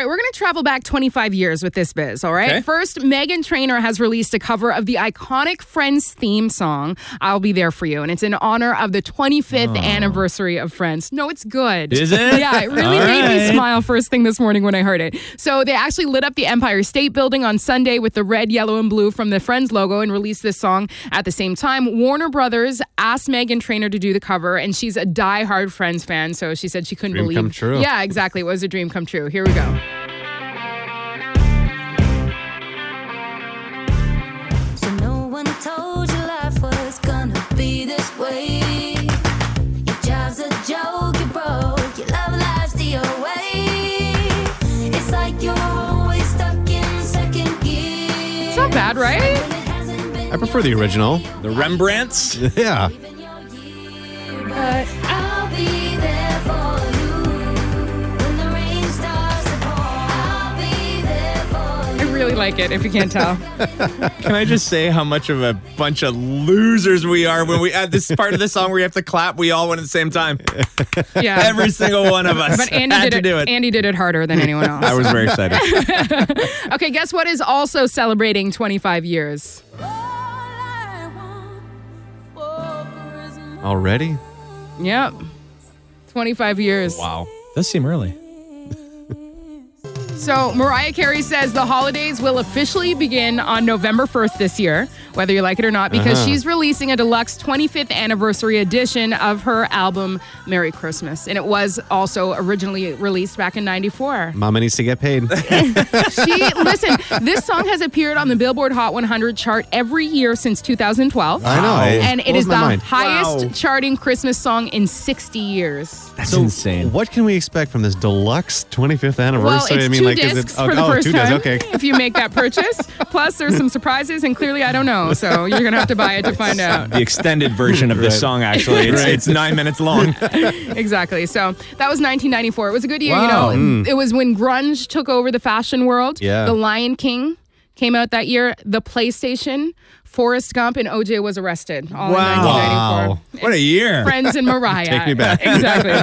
right, we're going to travel back 25 years with this biz, all right? Okay. First, Meghan Trainor has released a cover of the iconic Friends theme song, I'll Be There For You, and it's in honor of the 25th anniversary of Friends. No, it's good. Is it? Yeah, it really made me smile first thing this morning when I heard it. So they actually lit up the Empire State Building on Sunday with the red, yellow, and blue from the Friends logo and released this song at the same time. Warner Brothers asked Meghan Trainor to do the cover, and she's a diehard Friends fan, so she said she couldn't Dream believe. come true. Yeah, exactly. It was a dream come true. Here we go. So no one told you life was gonna be this way. Your job's a joke, you broke, your love life's the way. It's like you're always stuck in second gear. It's not bad, right? I prefer the original. The Rembrandts? Yeah. I'll be there for you when the rain starts to pour. I'll be there for you. I really like it, if you can't tell. Can I just say how much of a bunch of losers we are when we add this part of the song where you have to clap? We all went at the same time. Yeah. Every single one of us But Andy had did to it. do it. Andy did it harder than anyone else. I was very excited. Okay, guess what is also celebrating 25 years? Already? Yep. 25 years. Wow. Does seem early. So Mariah Carey says the holidays will officially begin on November 1st this year, whether you like it or not, because she's releasing a deluxe 25th anniversary edition of her album, Merry Christmas. And it was also originally released back in 94. Mama needs to get paid. Listen, this song has appeared on the Billboard Hot 100 chart every year since 2012. I know. And it is the mind. highest Wow. charting Christmas song in 60 years. That's insane. What can we expect from this deluxe 25th Well, anniversary? it's two discs for the first time if you make that purchase. Plus, there's some surprises, and clearly I don't know. So you're going to have to buy it to find out. The extended version of this Right. song, actually. It's 9 minutes long. Exactly. So that was 1994. It was a good year. Wow. You know, it was when grunge took over the fashion world. Yeah. The Lion King came out that year. The PlayStation, Forrest Gump, and OJ was arrested. All in 1994. What a year. Friends and Mariah. Take me back. Exactly.